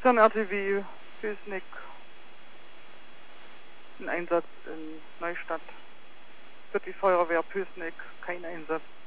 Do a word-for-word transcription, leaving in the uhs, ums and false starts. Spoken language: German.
Konzern-R T W, Pößneck, ein Einsatz in Neustadt. Für die Feuerwehr Pößneck kein Einsatz.